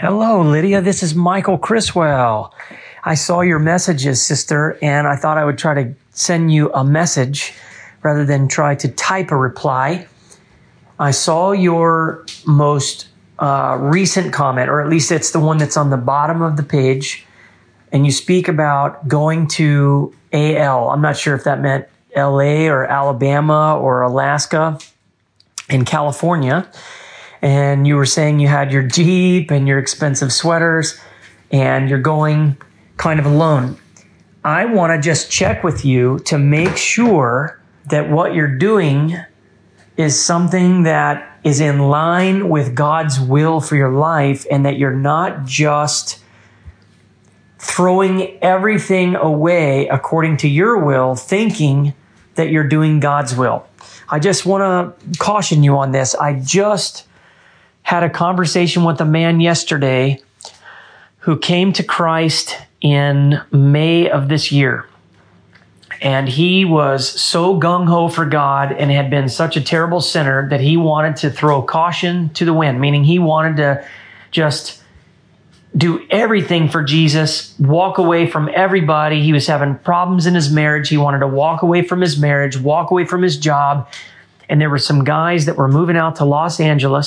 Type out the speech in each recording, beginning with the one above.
Hello, Lydia. This is Michael Criswell. I saw your messages, sister, and I thought I would try to send you a message rather than try to type a reply. I saw your most recent comment, or at least it's the one that's on the bottom of the page, and you speak about going to AL. I'm not sure if that meant LA or Alabama or Alaska in California. And you were saying you had your Jeep and your expensive sweaters and you're going kind of alone. I want to just check with you to make sure that what you're doing is something that is in line with God's will for your life and that you're not just throwing everything away according to your will, thinking that you're doing God's will. I just want to caution you on this. I just had a conversation with a man yesterday who came to Christ in May of this year. And he was so gung-ho for God and had been such a terrible sinner that he wanted to throw caution to the wind, meaning he wanted to just do everything for Jesus, walk away from everybody. He was having problems in his marriage. He wanted to walk away from his marriage, walk away from his job. And there were some guys that were moving out to Las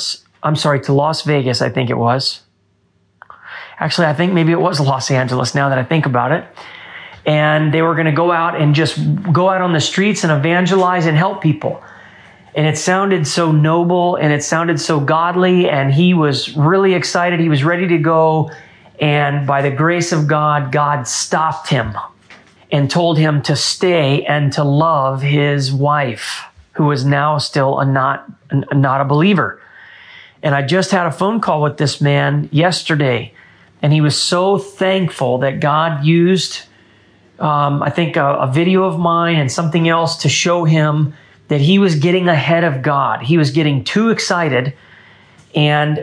Vegas, I think it was. Actually, I think maybe it was Los Angeles now that I think about it. And they were going to go out and just go out on the streets and evangelize and help people. And it sounded so noble and it sounded so godly. And he was really excited. He was ready to go. And by the grace of God, God stopped him and told him to stay and to love his wife, who is now still not a believer. And I just had a phone call with this man yesterday, and he was so thankful that God used, I think, a video of mine and something else to show him that he was getting ahead of God. He was getting too excited and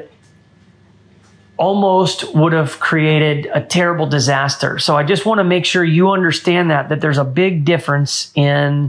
almost would have created a terrible disaster. So I just want to make sure you understand that there's a big difference in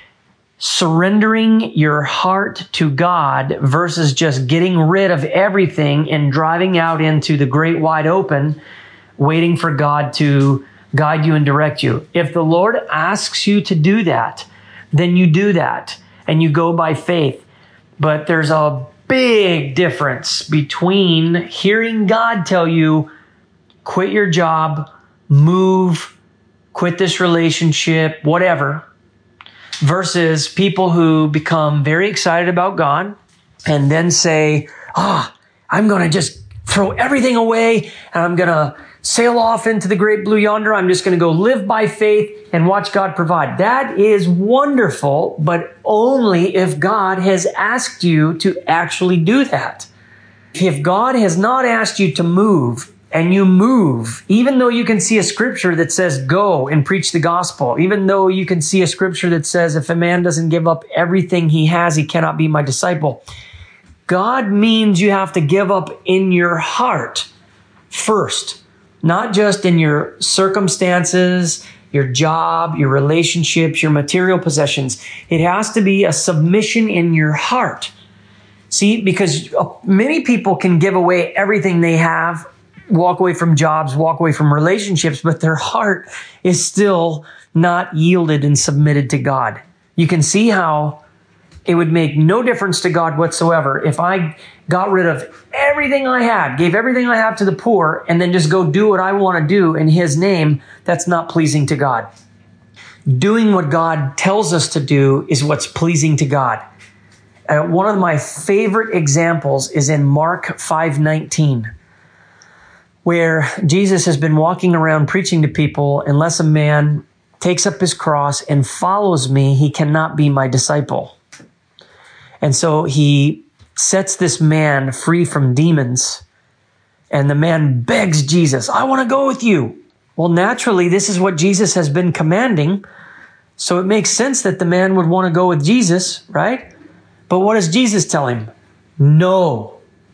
surrendering your heart to God versus just getting rid of everything and driving out into the great wide open, waiting for God to guide you and direct you. If the Lord asks you to do that, then you do that and you go by faith. But there's a big difference between hearing God tell you, quit your job, move, quit this relationship, whatever, versus people who become very excited about God and then say, I'm going to just throw everything away and I'm going to sail off into the great blue yonder. I'm just going to go live by faith and watch God provide. That is wonderful, but only if God has asked you to actually do that. If God has not asked you to move, and you move, even though you can see a scripture that says go and preach the gospel, even though you can see a scripture that says if a man doesn't give up everything he has, he cannot be my disciple. God means you have to give up in your heart first, not just in your circumstances, your job, your relationships, your material possessions. It has to be a submission in your heart. See, because many people can give away everything they have, walk away from jobs, walk away from relationships, but their heart is still not yielded and submitted to God. You can see how it would make no difference to God whatsoever if I got rid of everything I had, gave everything I have to the poor, and then just go do what I want to do in His name. That's not pleasing to God. Doing what God tells us to do is what's pleasing to God. One of my favorite examples is in Mark 5:19. Where Jesus has been walking around preaching to people, unless a man takes up his cross and follows me, he cannot be my disciple. And so he sets this man free from demons, and the man begs Jesus, I want to go with you. Well, naturally, this is what Jesus has been commanding, so it makes sense that the man would want to go with Jesus, right? But what does Jesus tell him? No.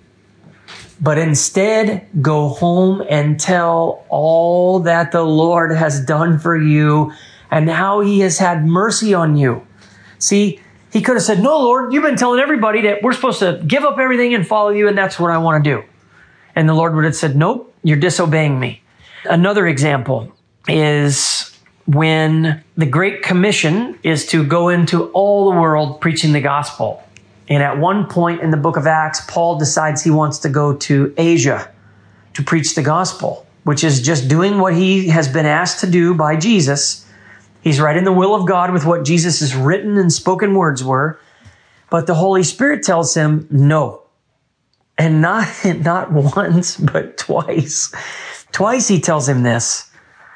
But instead, go home and tell all that the Lord has done for you and how He has had mercy on you. See, He could have said, no, Lord, you've been telling everybody that we're supposed to give up everything and follow you, and that's what I want to do. And the Lord would have said, nope, you're disobeying me. Another example is when the Great Commission is to go into all the world preaching the gospel. And at one point in the book of Acts, Paul decides he wants to go to Asia to preach the gospel, which is just doing what he has been asked to do by Jesus. He's right in the will of God with what Jesus' written and spoken words were. But the Holy Spirit tells him no. And not once, but twice. Twice he tells him this.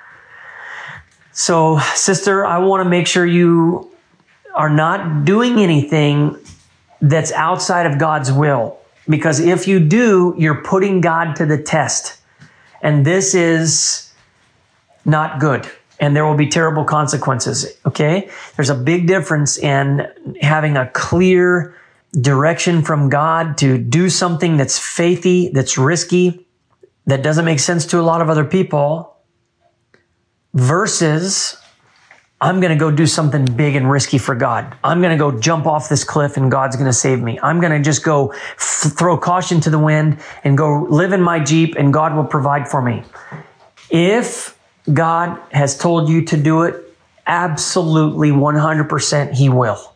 So, sister, I want to make sure you are not doing anything that's outside of God's will. Because if you do, you're putting God to the test. And this is not good. And there will be terrible consequences, okay? There's a big difference in having a clear direction from God to do something that's faithy, that's risky, that doesn't make sense to a lot of other people, versus I'm going to go do something big and risky for God. I'm going to go jump off this cliff and God's going to save me. I'm going to just go throw caution to the wind and go live in my Jeep and God will provide for me. If God has told you to do it, absolutely 100% He will.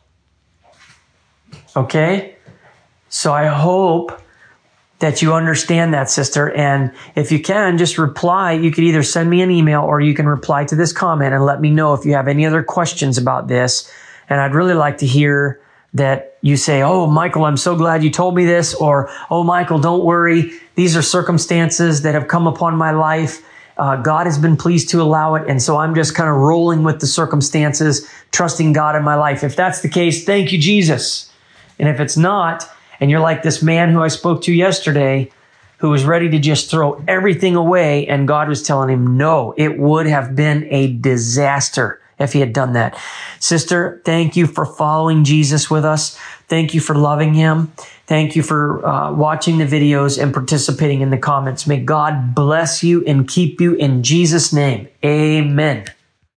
Okay? So I hope that you understand that, sister. And if you can, just reply. You could either send me an email or you can reply to this comment and let me know if you have any other questions about this. And I'd really like to hear that you say, oh, Michael, I'm so glad you told me this. Or, oh, Michael, don't worry. These are circumstances that have come upon my life. God has been pleased to allow it. And so I'm just kind of rolling with the circumstances, trusting God in my life. If that's the case, thank you, Jesus. And if it's not, and you're like this man who I spoke to yesterday, who was ready to just throw everything away, and God was telling him, no, it would have been a disaster if he had done that. Sister, thank you for following Jesus with us. Thank you for loving him. Thank you for watching the videos and participating in the comments. May God bless you and keep you in Jesus' name. Amen.